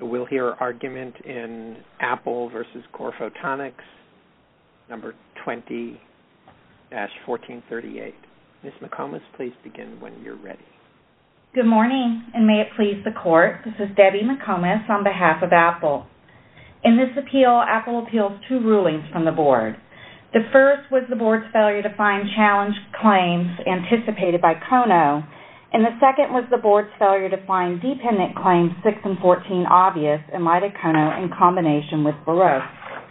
We'll hear argument in Apple versus Core Photonics, number 20-1438. Ms. McComas, please begin when you're ready. Good morning, and may it please the Court. This is Debbie McComas on behalf of Apple. In this appeal, Apple appeals two rulings from the Board. The first was the Board's failure to find challenge claims anticipated by Kono, and the second was the Board's failure to find dependent claims 6 and 14 obvious in light of Kono in combination with Baroque.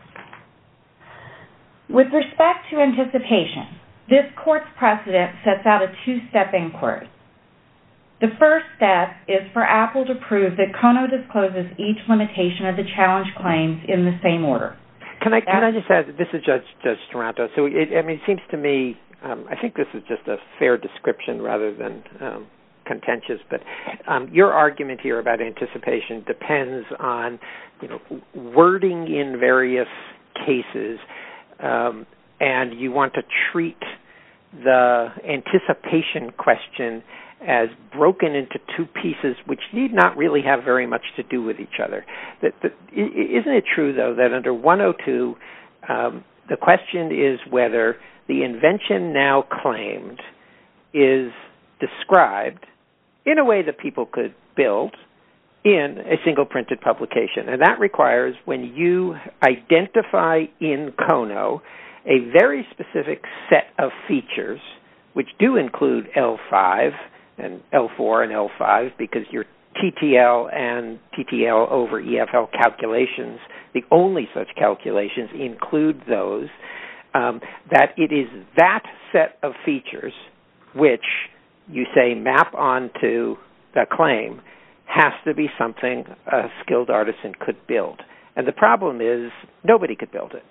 With respect to anticipation, this Court's precedent sets out a two-step inquiry. The first step is for Apple to prove that Kono discloses each limitation of the challenge claims in the same order. Can I just add, this is Judge Taranto, so it seems to me, I think this is just a fair description rather than contentious, but your argument here about anticipation depends on wording in various cases, and you want to treat the anticipation question as broken into two pieces which need not really have very much to do with each other. Isn't it true, though, that under 102, the question is whether the invention now claimed is described in a way that people could build in a single printed publication? And that requires when you identify in Kono a very specific set of features, which do include L5 and L4 and L5, because your TTL and TTL over EFL calculations, the only such calculations include those, that it is that set of features which you say map onto the claim has to be something a skilled artisan could build. And the problem is nobody could build it.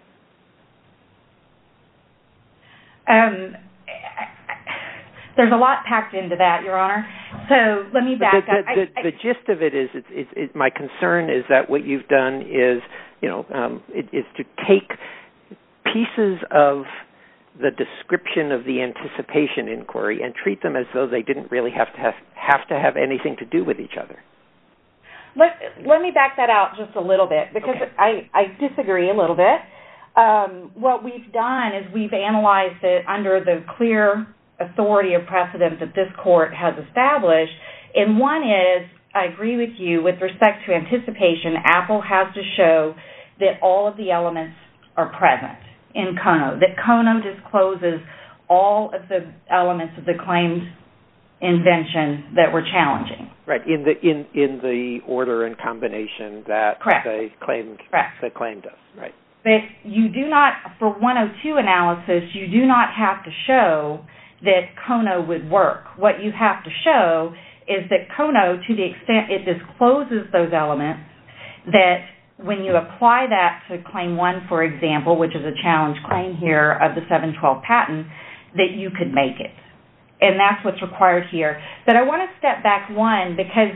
There's a lot packed into that, Your Honor. So let me back up. The gist of it is, my concern is that what you've done is, is to take pieces of the description of the anticipation inquiry and treat them as though they didn't really have to have anything to do with each other. Let me back that out just a little bit, because okay. I disagree a little bit. What we've done is we've analyzed it under the clear authority of precedent that this Court has established. And one is, I agree with you, with respect to anticipation, Apple has to show that all of the elements are present in Kono, that Kono discloses all of the elements of the claimed invention that we're challenging. Right, in the order and combination that the claim does. Right. But you do not, for 102 analysis, you do not have to show that Kono would work. What you have to show is that Kono, to the extent it discloses those elements, that when you apply that to Claim 1, for example, which is a challenge claim here of the 712 patent, that you could make it. And that's what's required here. But I want to step back one, because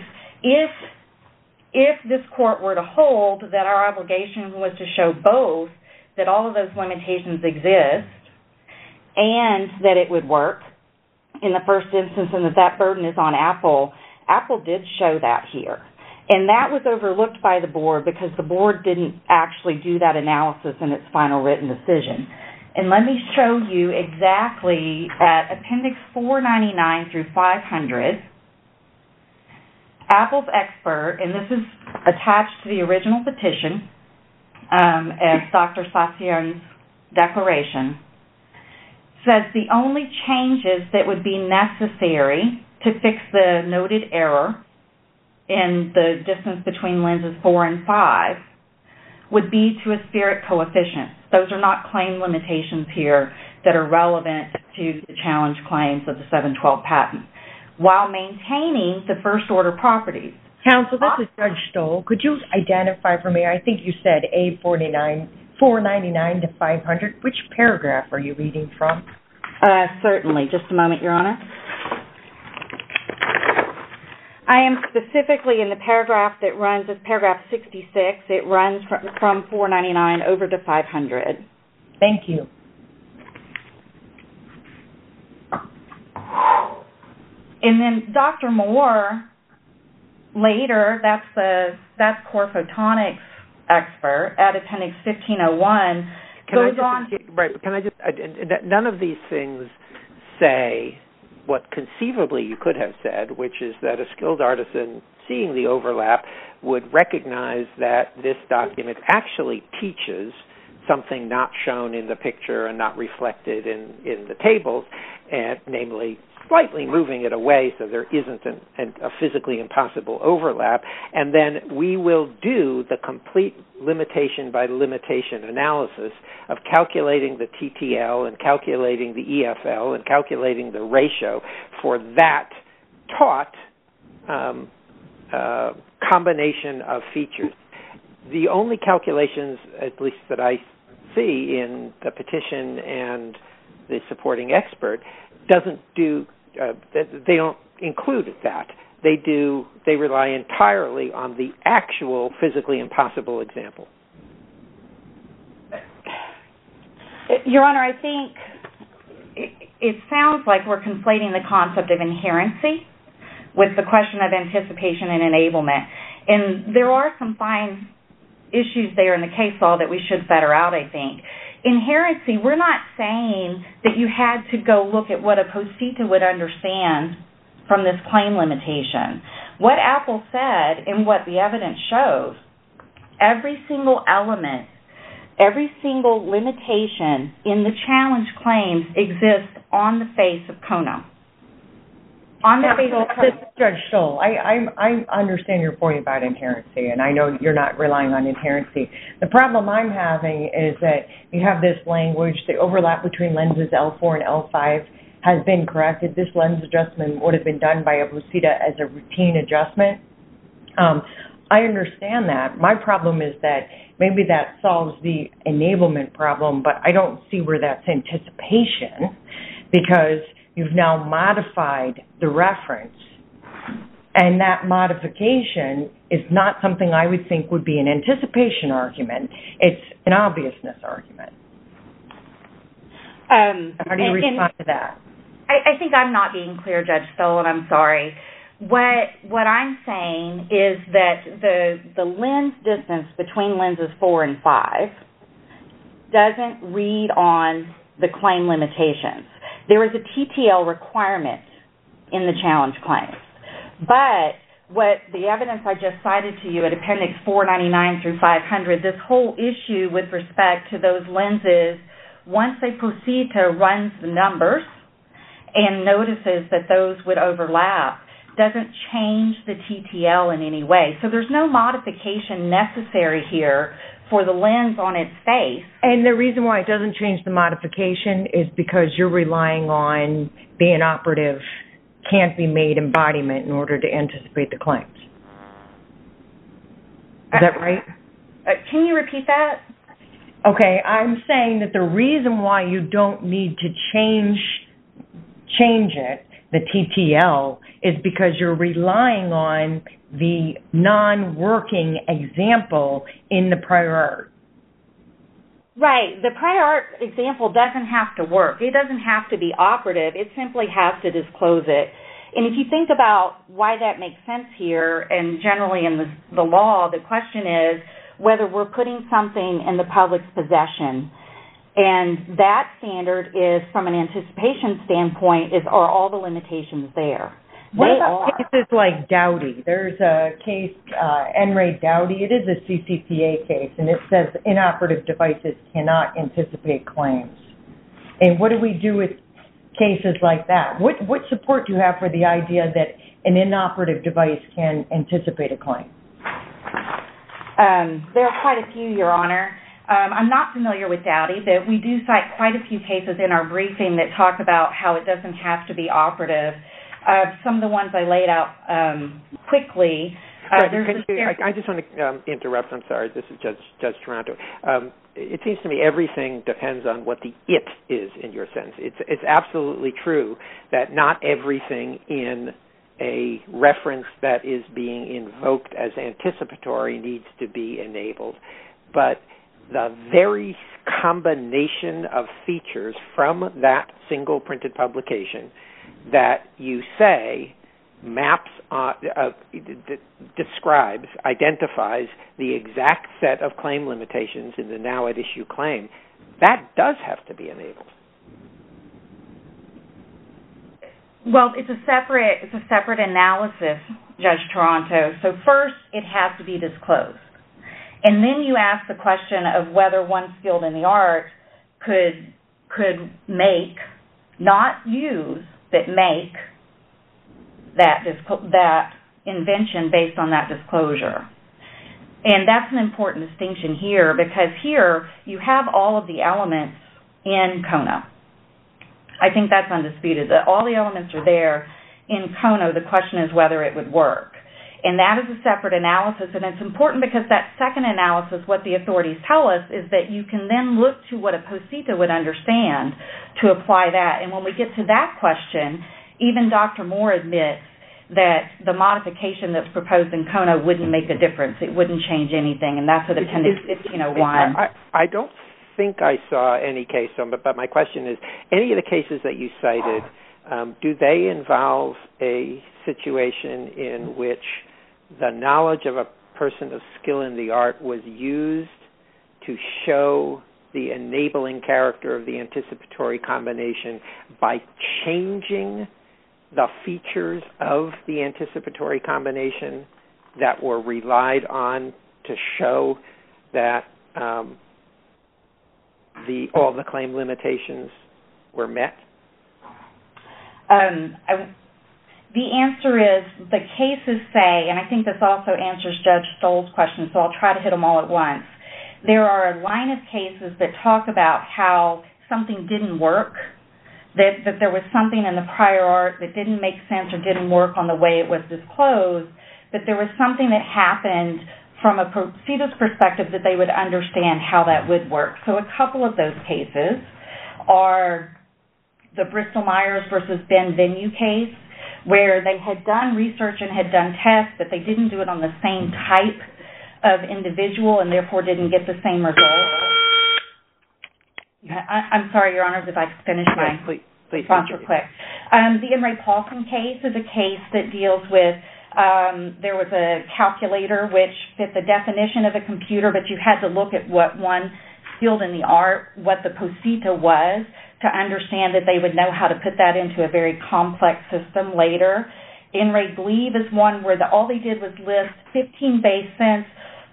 if this Court were to hold that our obligation was to show both, that all of those limitations exist, and that it would work in the first instance, and that burden is on Apple, Apple did show that here. And that was overlooked by the Board because the Board didn't actually do that analysis in its final written decision. And let me show you exactly at Appendix 499 through 500, Apple's expert, and this is attached to the original petition as Dr. Sassion's declaration, says the only changes that would be necessary to fix the noted error in the distance between lenses 4 and 5 would be to a spirit coefficient. Those are not claim limitations here that are relevant to the challenge claims of the 712 patent, while maintaining the first order properties. Counsel, this is Judge Stoll. Could you identify for me, I think you said A499 to 500. Which paragraph are you reading from? Certainly. Just a moment, Your Honor. I am specifically in the paragraph that runs as paragraph 66. It runs from 499 over to 500. Thank you. And then Dr. Moore later, that's Core Photonics expert at Appendix 1501 goes on. Right, but can I just, none of these things say what conceivably you could have said, which is that a skilled artisan seeing the overlap would recognize that this document actually teaches something not shown in the picture and not reflected in the tables, and namely slightly moving it away so there isn't a physically impossible overlap, and then we will do the complete limitation by limitation analysis of calculating the TTL and calculating the EFL and calculating the ratio for that taught combination of features. The only calculations, at least that I see in the petition and the supporting expert, doesn't do. They don't include that. They rely entirely on the actual physically impossible example. Your Honor, I think it sounds like we're conflating the concept of inherency with the question of anticipation and enablement. And there are some fine issues there in the case law that we should fetter out, I think. Inherency, we're not saying that you had to go look at what a posita would understand from this claim limitation. What Apple said and what the evidence shows, every single element, every single limitation in the challenge claims exists on the face of Kono. On the face of Kono. Judge Stoll, I understand your point about inherency, and I know you're not relying on inherency. The problem I'm having is that you have this language, the overlap between lenses L4 and L5 has been corrected. This lens adjustment would have been done by a posita as a routine adjustment. I understand that. My problem is that maybe that solves the enablement problem, but I don't see where that's anticipation, because you've now modified the reference, and that modification is not something I would think would be an anticipation argument. It's an obviousness argument. How do you respond to that? I think I'm not being clear, Judge Stoll, and I'm sorry. What I'm saying is that the lens distance between lenses 4 and 5 doesn't read on the claim limitations. There is a TTL requirement in the challenge claims. But what the evidence I just cited to you at Appendix 499 through 500, this whole issue with respect to those lenses, once a posita runs the numbers and notices that those would overlap, doesn't change the TTL in any way. So there's no modification necessary here for the lens on its face. And the reason why it doesn't change the modification is because you're relying on the inoperative can't be made embodiment in order to anticipate the claims. Is that right? Can you repeat that? Okay, I'm saying that the reason why you don't need to change it, the TTL, is because you're relying on the non-working example in the prior art. Right. The prior art example doesn't have to work. It doesn't have to be operative. It simply has to disclose it. And if you think about why that makes sense here, and generally in the law, the question is whether we're putting something in the public's possession. And that standard is, from an anticipation standpoint, are all the limitations there? What about cases like Dowdy? There's a case, N. Ray Dowdy. It is a CCPA case, and it says inoperative devices cannot anticipate claims. And what do we do with cases like that? What support do you have for the idea that an inoperative device can anticipate a claim? There are quite a few, Your Honor. I'm not familiar with Dowdy, but we do cite quite a few cases in our briefing that talk about how it doesn't have to be operative. Some of the ones I laid out quickly. I just want to interrupt. I'm sorry. This is Judge Toronto. It seems to me everything depends on what the it is in your sentence. It's absolutely true that not everything in a reference that is being invoked as anticipatory needs to be enabled. But the very combination of features from that single printed publication that you say maps, describes, identifies the exact set of claim limitations in the now at issue claim, that does have to be enabled. Well, it's a separate analysis, Judge Toronto. So first, it has to be disclosed. And then you ask the question of whether one skilled in the art could make, not use, but make that invention based on that disclosure. And that's an important distinction here, because here you have all of the elements in KONO. I think that's undisputed, that all the elements are there in KONO. The question is whether it would work. And that is a separate analysis, and it's important because that second analysis, what the authorities tell us, is that you can then look to what a posita would understand to apply that. And when we get to that question, even Dr. Moore admits that the modification that's proposed in KONO wouldn't make a difference. It wouldn't change anything, and that's at Appendix 1501. I don't think I saw any case, but my question is, any of the cases that you cited, do they involve a situation in which the knowledge of a person of skill in the art was used to show the enabling character of the anticipatory combination by changing the features of the anticipatory combination that were relied on to show that all the claim limitations were met? The answer is, the cases say, and I think this also answers Judge Stoll's question, so I'll try to hit them all at once. There are a line of cases that talk about how something didn't work, that there was something in the prior art that didn't make sense or didn't work on the way it was disclosed, but there was something that happened from a posita's perspective that they would understand how that would work. So a couple of those cases are the Bristol-Myers versus Ben-Venue case, where they had done research and had done tests, but they didn't do it on the same type of individual and therefore didn't get the same result. I'm sorry, Your Honors, if I could finish my response real quick. The In re Paulson case is a case that deals with, there was a calculator which fit the definition of a computer, but you had to look at what one skilled in the art, what the posita was, to understand that they would know how to put that into a very complex system later. In re Glebe is one where all they did was list 15 base cents,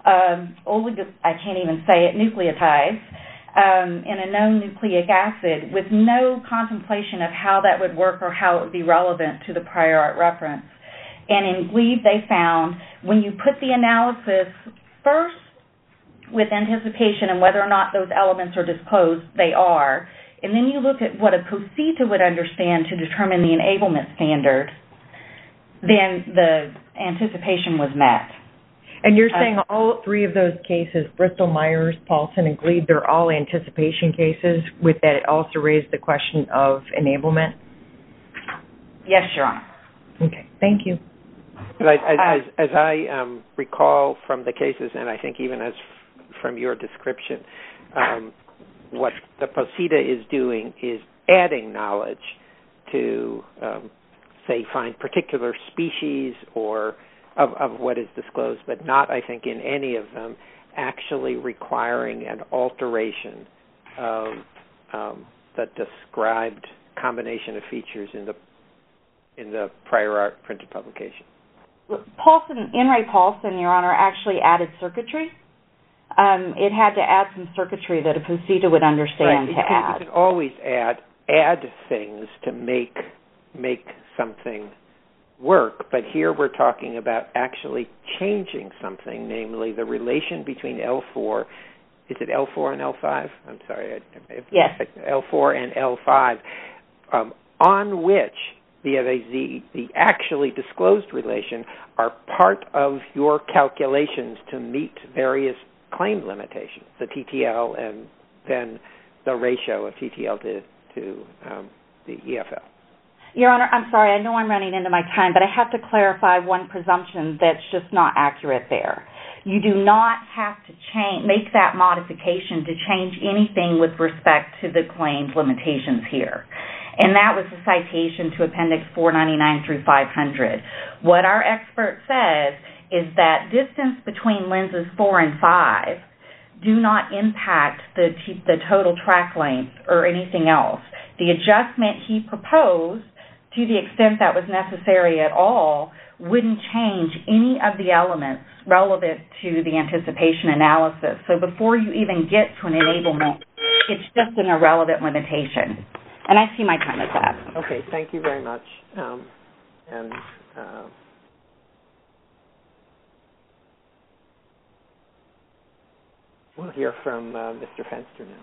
I can't even say it, nucleotides, in a known nucleic acid with no contemplation of how that would work or how it would be relevant to the prior art reference. And in Glebe, they found when you put the analysis first with anticipation and whether or not those elements are disclosed, they are, and then you look at what a posita would understand to determine the enablement standard, then the anticipation was met. And you're saying all three of those cases, Bristol, Myers, Paulson, and Glebe, they're all anticipation cases, with that it also raised the question of enablement? Yes, Your Honor. Okay, thank you. As I recall from the cases, and I think even as from your description, what the posita is doing is adding knowledge to, say, find particular species or of what is disclosed, but not, I think, in any of them actually requiring an alteration of the described combination of features in the prior art printed publication. Paulson, In re Paulson, Your Honor, actually added circuitry. It had to add some circuitry that a posita would understand to add. You can always add things to make something work, but here we're talking about actually changing something, namely the relation between L4, is it L4 and L5? I'm sorry. Yes. L4 and L5, on which the actually disclosed relation are part of your calculations to meet various claim limitations, the TTL and then the ratio of TTL to the EFL. Your Honor, I'm sorry, I know I'm running into my time, but I have to clarify one presumption that's just not accurate there. You do not have to make that modification to change anything with respect to the claimed limitations here. And that was the citation to Appendix 499 through 500. What our expert says is that distance between lenses 4 and 5 do not impact the total track length or anything else. The adjustment he proposed, to the extent that was necessary at all, wouldn't change any of the elements relevant to the anticipation analysis. So before you even get to an enablement, it's just an irrelevant limitation. And I see my time is up. Okay, thank you very much. We'll hear from Mr. Fenster now.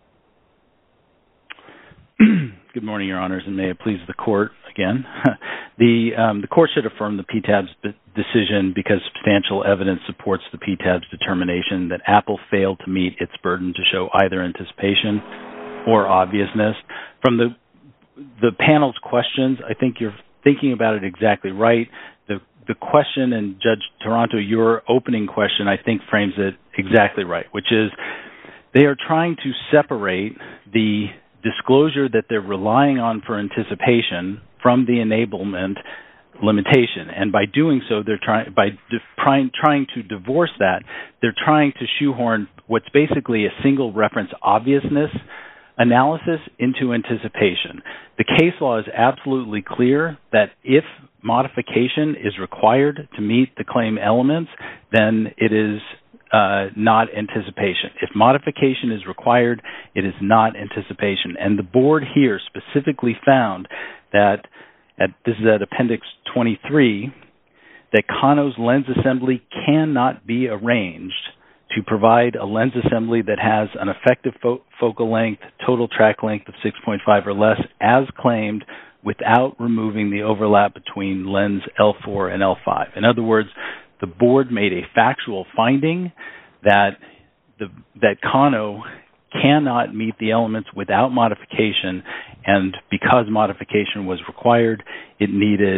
Good morning, Your Honors, and may it please the Court again. The Court should affirm the PTAB's decision because substantial evidence supports the PTAB's determination that Apple failed to meet its burden to show either anticipation or obviousness. From the panel's questions, I think you're thinking about it exactly right. The question, and Judge Taranto, your opening question, I think frames it exactly right, which is they are trying to separate the disclosure that they're relying on for anticipation from the enablement limitation. And by doing so, they're trying to divorce that. They're trying to shoehorn what's basically a single reference obviousness analysis into anticipation. The case law is absolutely clear that if modification is required to meet the claim elements, then it is not anticipation. If modification is required, it is not anticipation. And the Board here specifically found that, this is at Appendix 23, that Kano's lens assembly cannot be arranged to provide a lens assembly that has an effective focal length, total track length of 6.5 or less, as claimed, without removing the overlap between lens L4 and L5. In other words, the Board made a factual finding that Kano cannot meet the elements without modification, and because modification was required, it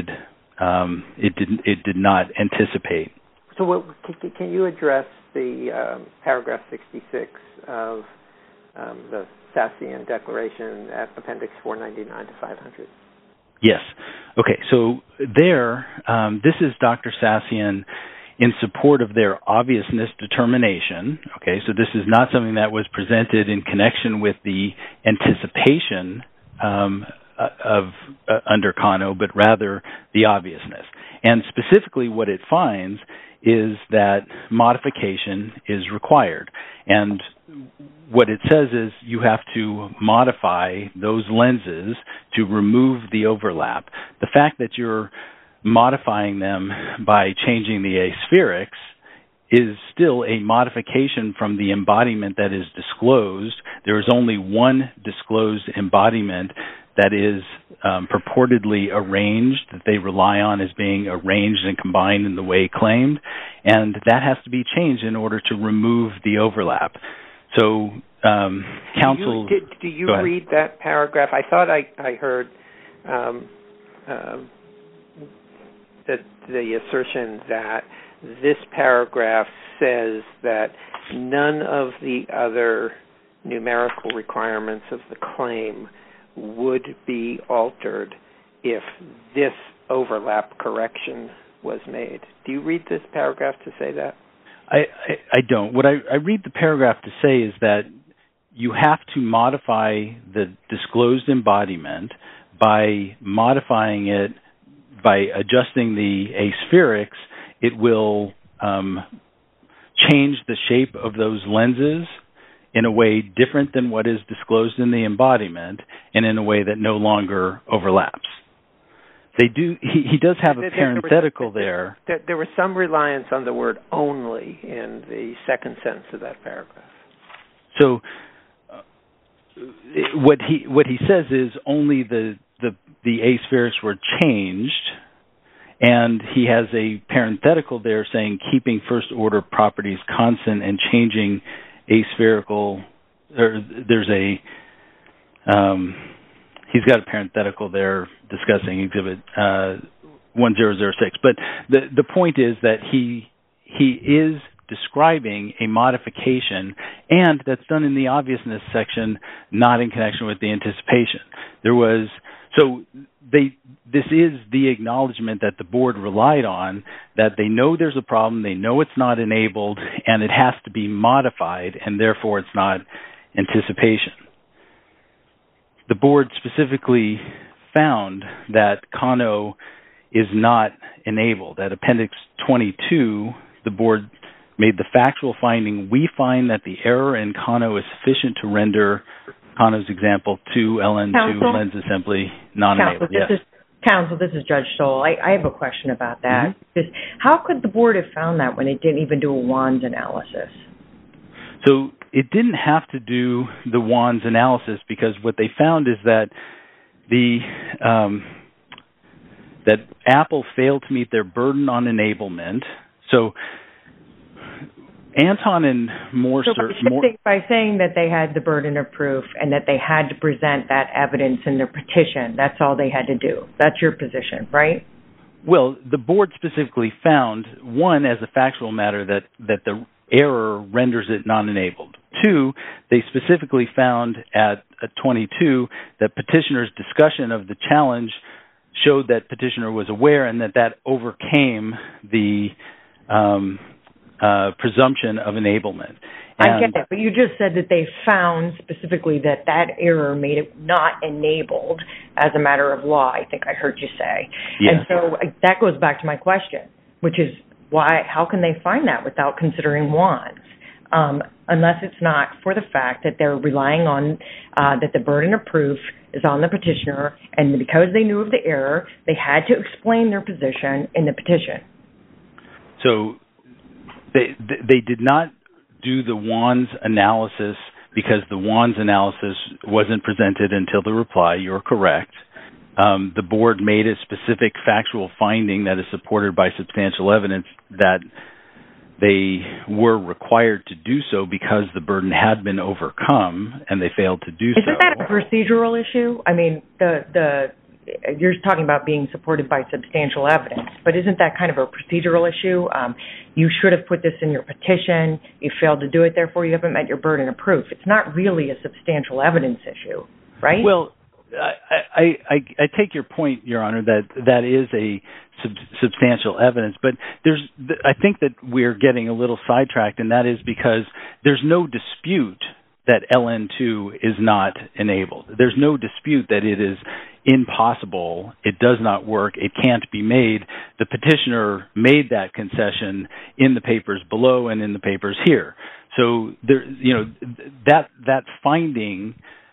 did not anticipate. So can you address the paragraph 66 of the Sassian Declaration at Appendix 499 to 500? Yes. Okay, so there, this is Dr. Sassian in support of their obviousness determination. Okay, so this is not something that was presented in connection with the anticipation under Kano, but rather the obviousness. And specifically what it finds is that modification is required. And what it says is you have to modify those lenses to remove the overlap. The fact that you're modifying them by changing the aspherics is still a modification from the embodiment that is disclosed. There is only one disclosed embodiment that is purportedly arranged, that they rely on as being arranged and combined in the way claimed, and that has to be changed in order to remove the overlap. So, counsel... Do you read that paragraph? I thought I heard that the assertion that this paragraph says that none of the other numerical requirements of the claim would be altered if this overlap correction was made. Do you read this paragraph to say that? I don't. What I read the paragraph to say is that you have to modify the disclosed embodiment by modifying it, by adjusting the aspherics. It will change the shape of those lenses in a way different than what is disclosed in the embodiment and in a way that no longer overlaps. They do. He does have a parenthetical there. There was some reliance on the word only in the second sentence of that paragraph. So what he says is only the aspherics were changed, and he has a parenthetical there saying keeping first order properties constant and changing aspherical. There's a he's got a parenthetical there discussing Exhibit 1006. But the point is that he is describing a modification, and that's done in the obviousness section, not in connection with the anticipation. This is the acknowledgement that the board relied on, that they know there's a problem, they know it's not enabled, and it has to be modified, and therefore it's not anticipation. The board specifically found that Kano is not enabled. At Appendix 22, the board made the factual finding, we find that the error in Kano is sufficient to render Kano's example 2 LN2 lens assembly non-enabled. Counsel, this is Judge Stoll. I have a question about that. Mm-hmm. How could the board have found that when it didn't even do a WANS analysis? So it didn't have to do the WANS analysis because what they found is that that Apple failed to meet their burden on enablement. So Anton and Morse... By saying that they had the burden of proof and that they had to present that evidence in their petition, that's all they had to do. That's your position, right? Well, the board specifically found, one, as a factual matter, that the error renders it non-enabled. Two, they specifically found at 22 that petitioner's discussion of the challenge showed that petitioner was aware and that overcame the presumption of enablement. I get that, but you just said that they found specifically that error made it not enabled as a matter of law, I think I heard you say. Yes. And so that goes back to my question, which is how can they find that without considering WANS? Unless it's not for the fact that they're relying on that the burden of proof is on the petitioner, and because they knew of the error, they had to explain their position in the petition. So they did not do the WANS analysis because the WANS analysis wasn't presented until the reply. You're correct. The board made a specific factual finding that is supported by substantial evidence that they were required to do so because the burden had been overcome, and they failed to do so. Isn't that a procedural issue? I mean, you're talking about being supported by substantial evidence, but isn't that kind of a procedural issue? You should have put this in your petition. You failed to do it, therefore you haven't met your burden of proof. It's not really a substantial evidence issue, right? Well, I take your point, Your Honor, that is a substantial evidence, but I think that we're getting a little sidetracked, and that is because there's no dispute that LN2 is not enabled. There's no dispute that it is impossible. It does not work. It can't be made. The petitioner made that concession in the papers below and in the papers here. So that finding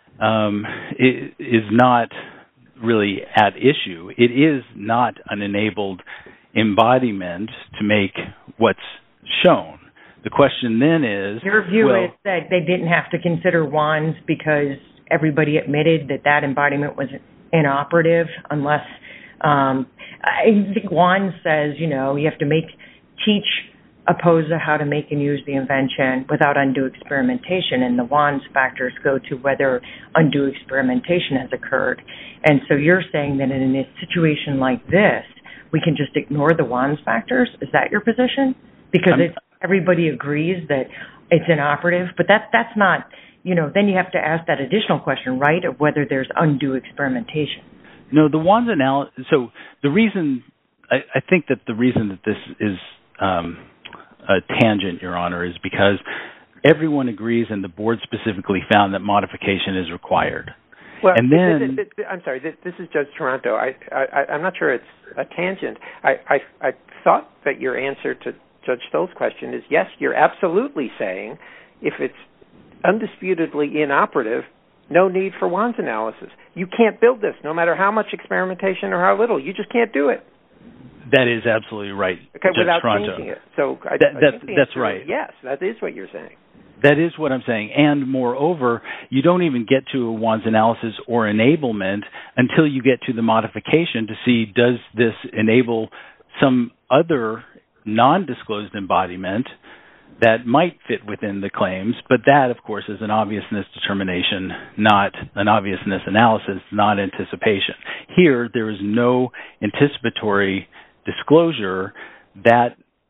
is not really at issue. It is not an enabled embodiment to make what's shown. The question then is... Your view is that they didn't have to consider WANS because everybody admitted that embodiment was inoperative unless... I think WANS says, you have to teach APOSA how to make and use the invention without undue experimentation, and the WANS factors go to whether undue experimentation has occurred. And so you're saying that in a situation like this, we can just ignore the WANS factors? Is that your position? Because everybody agrees that it's inoperative, but that's not, then you have to ask that additional question, right, of whether there's undue experimentation. No, the WANS analysis, so the reason, I think that the reason that this is a tangent, Your Honor, is because everyone agrees and the board specifically found that modification is required. Well, and then... I'm sorry, this is Judge Toronto. I'm not sure it's a tangent. I thought that your answer to Judge Stoll's question is, yes, you're absolutely saying if it's undisputedly inoperative, no need for WANS analysis. You can't build this, no matter how much experimentation or how little. You just can't do it. That is absolutely right, okay, Judge without Toronto. changing it. So that's right. Yes, that is what you're saying. That is what I'm saying. And moreover, you don't even get to a WANS analysis or enablement until you get to the modification to see, does this enable some other non-disclosed embodiment that might fit within the claims, but that, of course, is an obviousness determination, not an obviousness analysis, not anticipation. Here, there is no anticipatory disclosure that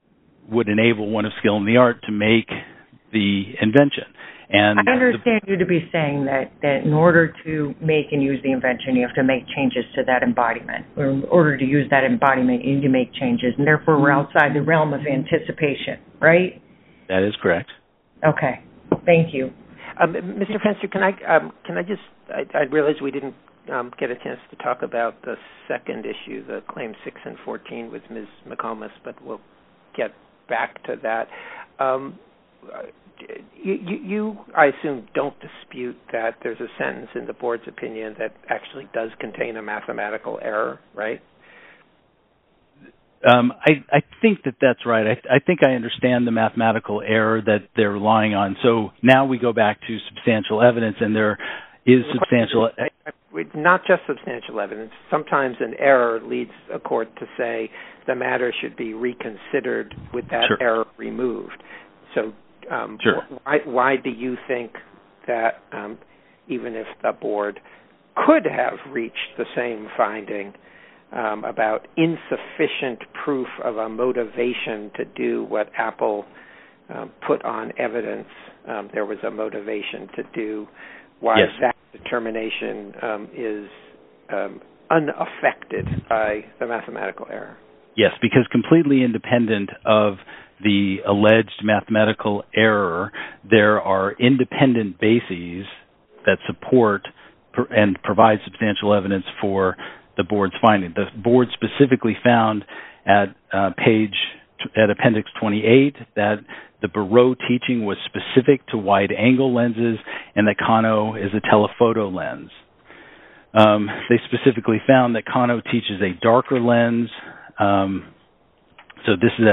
would enable one of skill in the art to make the invention. And I understand you to be saying that in order to make and use the invention, you have to make changes to that embodiment. Or in order to use that embodiment, you need to make changes, and therefore we're outside the realm of anticipation, right? That is correct. Okay. Thank you. Mr. Fenster, can I just, I realize we didn't get a chance to talk about the second issue, the Claims 6 and 14 with Ms. McComas, but we'll get back to that. You, I assume, don't dispute that there's a sentence in the board's opinion that actually does contain a mathematical error, right? I think that's right. I think I understand the mathematical error that they're relying on. So now we go back to substantial evidence, and there is substantial... Not just substantial evidence. Sometimes an error leads a court to say the matter should be reconsidered with that error removed. So why do you think that even if the board could have reached the same finding about insufficient proof of a motivation to do what Apple put on evidence, there was a motivation to do, why that determination is unaffected by the mathematical error? Yes, because completely independent of the alleged mathematical error, there are independent bases that support and provide substantial evidence for the board's finding. The board specifically found at Appendix 28 that the Barreau teaching was specific to wide-angle lenses and that Kano is a telephoto lens. They specifically found that Kano teaches a darker lens. So this is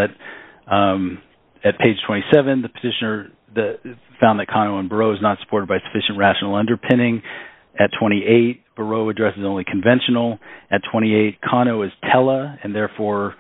at page 27. The petitioner found that Kano and Barreau is not supported by sufficient rational underpinning. At 28, Barreau addresses only conventional. At 28, Kano is tele and therefore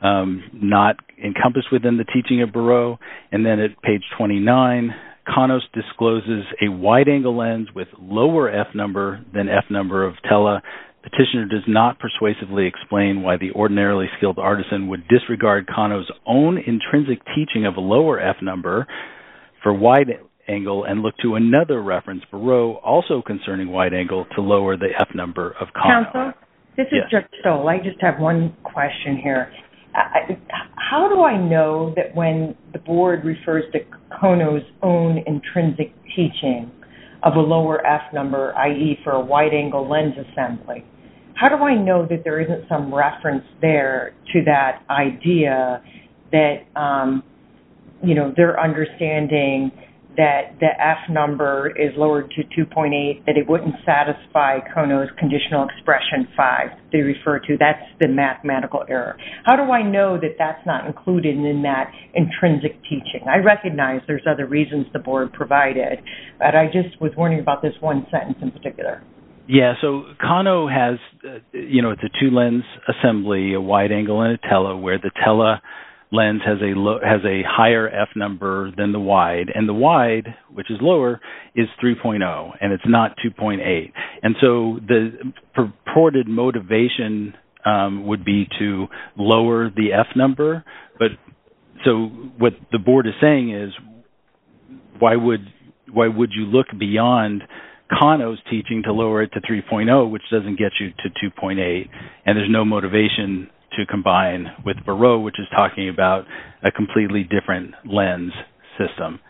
not encompassed within the teaching of Barreau. And then at page 29, Kanos discloses a wide-angle lens with lower F number than F number of tele. Petitioner does not persuasively explain why the ordinarily skilled artisan would disregard Kano's own intrinsic teaching of a lower F number for wide angle and look to another reference, Barreau, also concerning wide angle, to lower the F number of Kano. Counsel, this is Judge Stoll. I just have one question here. How do I know that when the board refers to Kano's own intrinsic teaching of a lower F number, i.e. for a wide-angle lens assembly, how do I know that there isn't some reference there to that idea that, they're understanding that the F number is lowered to 2.8, that it wouldn't satisfy Kano's conditional expression 5 they refer to? That's the mathematical error. How do I know that that's not included in that intrinsic teaching? I recognize there's other reasons the board provided, but I just was wondering about this one sentence in particular. Yeah, so Kano has, it's a two-lens assembly, a wide angle and a tele, where the tele lens has a higher F number than the wide, and the wide, which is lower, is 3.0, and it's not 2.8. And so the purported motivation would be to lower the F number, but so what the board is saying is, why would you look beyond Kano's teaching to lower it to 3.0, which doesn't get you to 2.8, and there's no motivation to combine with Barreau, which is talking about a completely different lens system.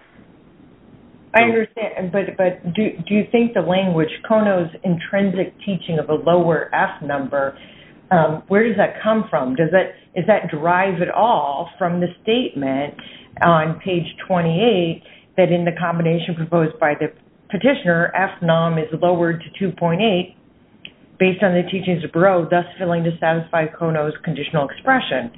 I understand, but do you think the language, Kano's intrinsic teaching of a lower F number, where does that come from? Is that derived at all from the statement on page 28 that in the combination proposed by the petitioner, F nom is lowered to 2.8 based on the teachings of Barreau, thus failing to satisfy Kano's conditional expression?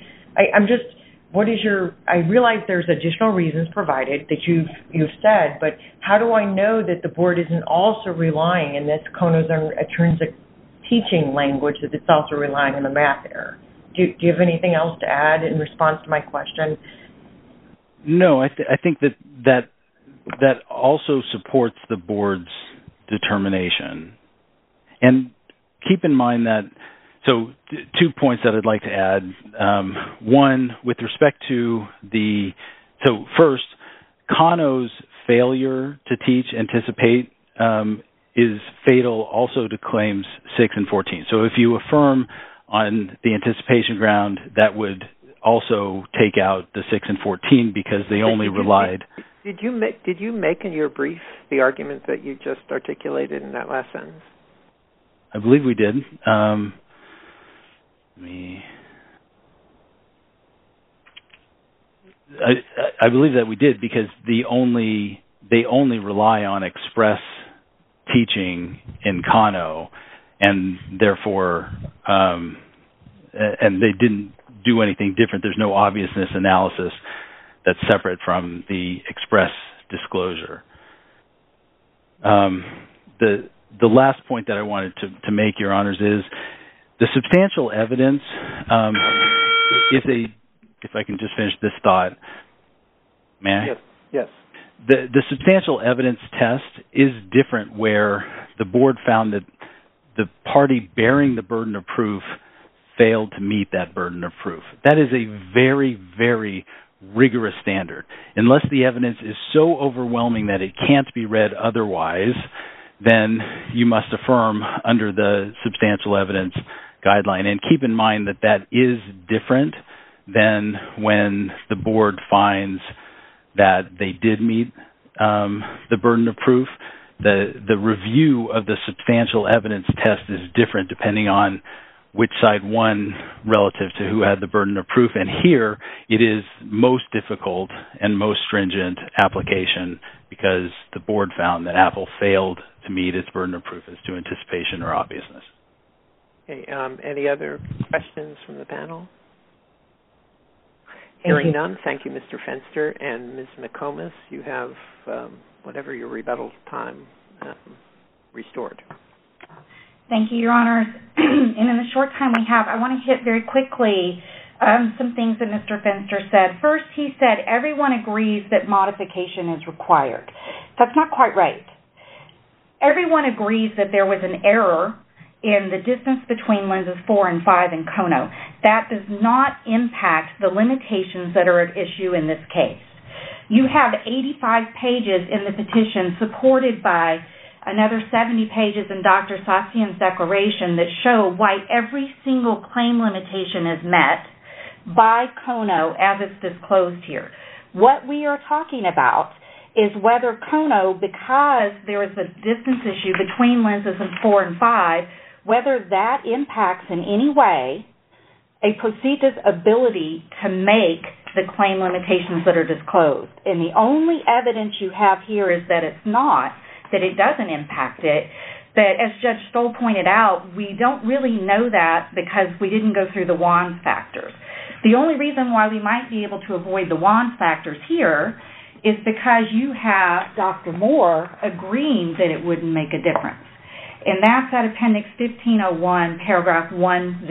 I realize there's additional reasons provided that you've said, but how do I know that the board isn't also relying in this Kano's intrinsic teaching language, that it's also relying on the math error? Do you have anything else to add in response to my question? No, I think that also supports the board's determination. And keep in mind that So 2 points that I'd like to add. One, with respect to first, Kano's failure to teach anticipate is fatal also to claims 6 and 14. So if you affirm on the anticipation ground, that would also take out the 6 and 14 because they only relied. Did you make in your brief the argument that you just articulated in that last sentence? I believe we did. I believe that we did because they only rely on express teaching in Kano, and therefore, and they didn't do anything different. There's no obviousness analysis that's separate from the express disclosure. The last point that I wanted to make, Your Honors, is the substantial evidence if I can just finish this thought. May I? Yes. The substantial evidence test is different where the board found that the party bearing the burden of proof failed to meet that burden of proof. That is a very, very rigorous standard. Unless the evidence is so overwhelming that it can't be read otherwise, then you must affirm under the substantial evidence guideline. And keep in mind that that is different than when the board finds that they did meet the burden of proof. The review of the substantial evidence test is different depending on which side won relative to who had the burden of proof. And here it is most difficult and most stringent application because the board found that Apple failed to meet its burden of proof as to anticipation or obviousness. Okay, any other questions from the panel? Hearing none, thank you, Mr. Fenster. And Ms. McComas, you have whatever your rebuttal time restored. Thank you, Your Honors. And in the short time we have, I want to hit very quickly some things that Mr. Fenster said. First, he said everyone agrees that modification is required. That's not quite right. Everyone agrees that there was an error in the distance between lenses 4 and 5 in Kono. That does not impact the limitations that are at issue in this case. You have 85 pages in the petition supported by another 70 pages in Dr. Sasian's declaration that show why every single claim limitation is met by Kono as it's disclosed here. What we are talking about is whether Kono, because there is a distance issue between lenses 4 and 5, whether that impacts in any way a procedur's ability to make the claim limitations that are disclosed. And the only evidence you have here is that it's not, that it doesn't impact it. But as Judge Stoll pointed out, we don't really know that because we didn't go through the WANS factors. The only reason why we might be able to avoid the WANS factors here is because you have Dr. Moore agreeing that it wouldn't make a difference. And that's at Appendix 1501, Paragraph 101.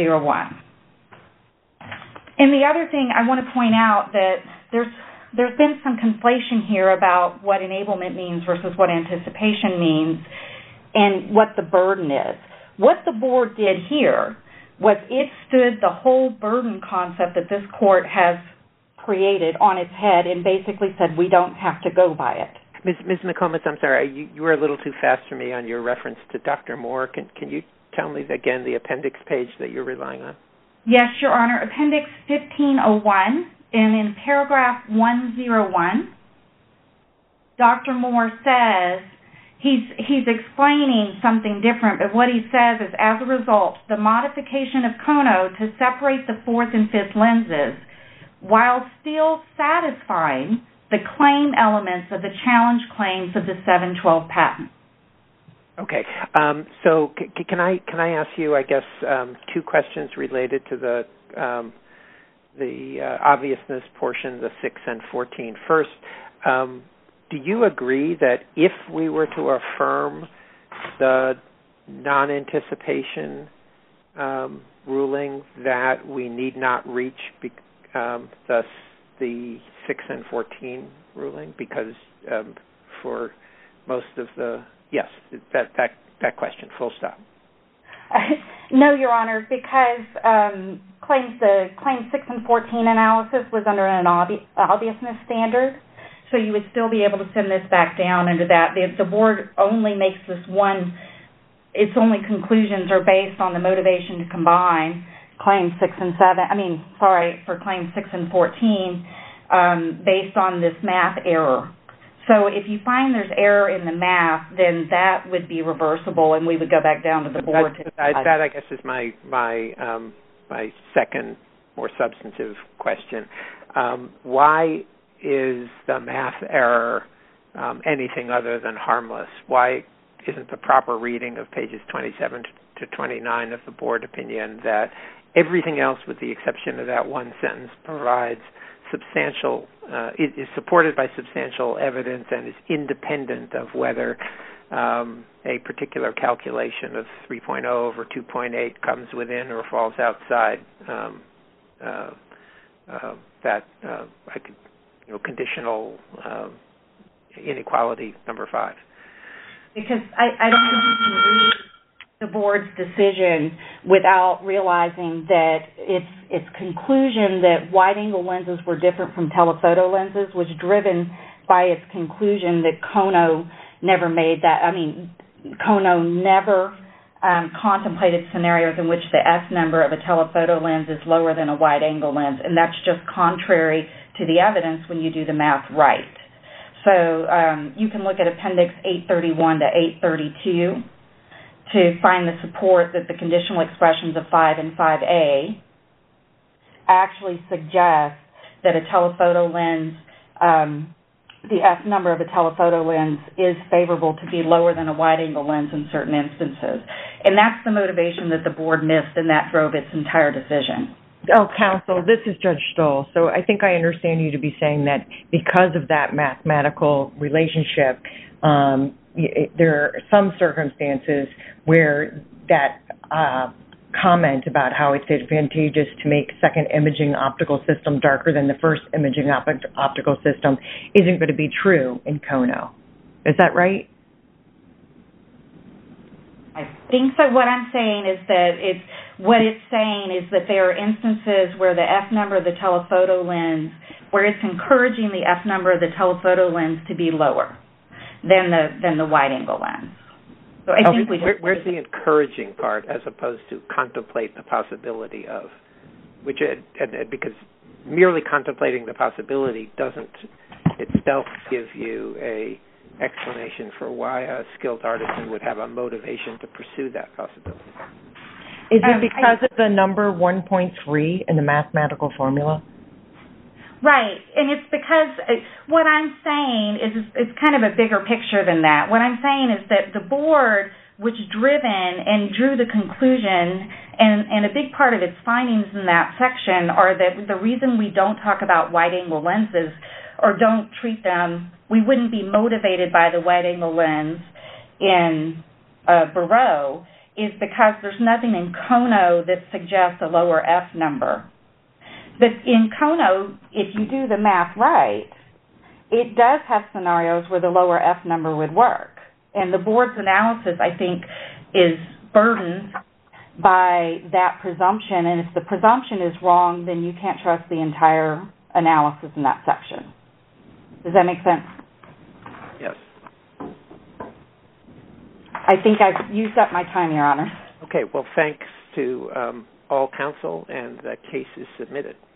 And the other thing I want to point out that there's been some conflation here about what enablement means versus what anticipation means and what the burden is. What the board did here was it stood the whole burden concept that this court has created on its head and basically said we don't have to go by it. Ms. McComas, I'm sorry, you were a little too fast for me on your reference to Dr. Moore. Can you tell me again the appendix page that you're relying on? Yes, Your Honor. Appendix 1501, and in paragraph 101, Dr. Moore says he's explaining something different, but what he says is, as a result, the modification of Kono to separate the 4th and 5th lenses while still satisfying the claim elements of the challenge claims of the 712 patent. Okay. So can I ask you, I guess, two questions related to the obviousness portion, the 6 and 14. First, do you agree that if we were to affirm the non-anticipation ruling that we need not reach the 6 and 14 ruling because for most of the, yes, that question, full stop. No, Your Honor, because claims 6 and 14 analysis was under an obviousness standard, so you would still be able to send this back down under that. The board only makes this one, its only conclusions are based on the motivation to combine claims 6 and 7, for claims 6 and 14, based on this math error. So if you find there's error in the math, then that would be reversible, and we would go back down to the board. That I guess, is my second, more substantive question. Why is the math error anything other than harmless? Why isn't the proper reading of pages 27 to 29 of the board opinion that everything else, with the exception of that one sentence, provides substantial, is supported by substantial evidence and is independent of whether a particular calculation of 3.0 over 2.8 comes within or falls outside conditional inequality number 5? Because I don't think you can read the board's decision without realizing that its conclusion that wide-angle lenses were different from telephoto lenses was driven by its conclusion that Kono never made that. Kono never contemplated scenarios in which the F number of a telephoto lens is lower than a wide-angle lens, and that's just contrary to the evidence when you do the math right. So you can look at Appendix 831 to 832 to find the support that the conditional expressions of 5 and 5A actually suggest that a telephoto lens, the F number of a telephoto lens is favorable to be lower than a wide-angle lens in certain instances. And that's the motivation that the board missed, and that drove its entire decision. Oh, counsel, this is Judge Stoll. So I think I understand you to be saying that because of that mathematical relationship, there are some circumstances where that comment about how it's advantageous to make second imaging optical system darker than the first imaging optical system isn't going to be true in Kono. Is that right? I think so. What I'm saying is that there are instances where the F number of the telephoto lens, where it's encouraging the F number of the telephoto lens to be lower than the wide-angle lens. So I think where's the encouraging part as opposed to contemplate the possibility of, because merely contemplating the possibility doesn't itself give you a explanation for why a skilled artisan would have a motivation to pursue that possibility. Is it because of the number 1.3 in the mathematical formula? Right, and it's because what I'm saying is it's kind of a bigger picture than that. What I'm saying is that the board was driven and drew the conclusion, and a big part of its findings in that section are that the reason we don't talk about wide-angle lenses or don't treat them, we wouldn't be motivated by the wide-angle lens in Barreau, is because there's nothing in Kono that suggests a lower F number. But in Kono, if you do the math right, it does have scenarios where the lower F number would work. And the board's analysis, I think, is burdened by that presumption. And if the presumption is wrong, then you can't trust the entire analysis in that section. Does that make sense? Yes. I think I've used up my time, Your Honor. Okay, well, thanks to all counsel, and the case is submitted.